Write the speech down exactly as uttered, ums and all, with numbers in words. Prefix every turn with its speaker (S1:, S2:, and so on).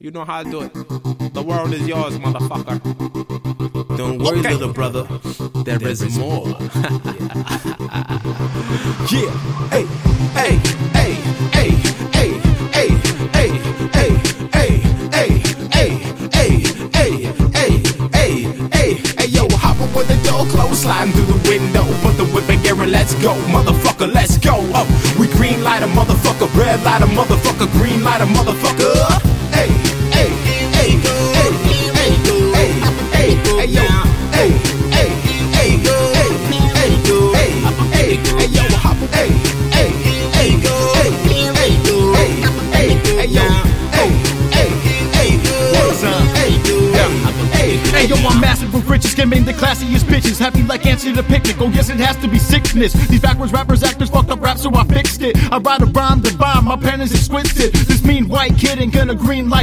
S1: You know how to do it. The world is yours, motherfucker.
S2: Don't worry,
S1: Okay.
S2: little brother. There, there is, is more.
S1: Yeah. Hey, hey, hey, hey, hey, hey, hey, hey, hey, hey, hey, hey, hey, hey, hey, hey, hey, yo, hop up with the door closed, sliding through the window, put the whip in gear and let's go, motherfucker, let's go. Oh, we green light a motherfucker, red light a motherfucker, green light a motherfucker. Hey, hey, hey, hey, hey, hey, hey, hey, yo, hey, hey, hey, hey, hey, hey, hey, yo, hop up, hey, hey, hey, hey, hey, hey, hey, hey, yo, hey, hey, hey, what's up? Hey, hey,
S3: Hey yo, I'm massive with riches, skimming the classiest bitches. Happy like Answer to the picnic. Oh yes, it has to be sickness. These backwards rappers, actors, fucked up rap, so I fixed it. I write a rhyme, the bomb, my pen is exquisite. This mean white kid ain't gonna green light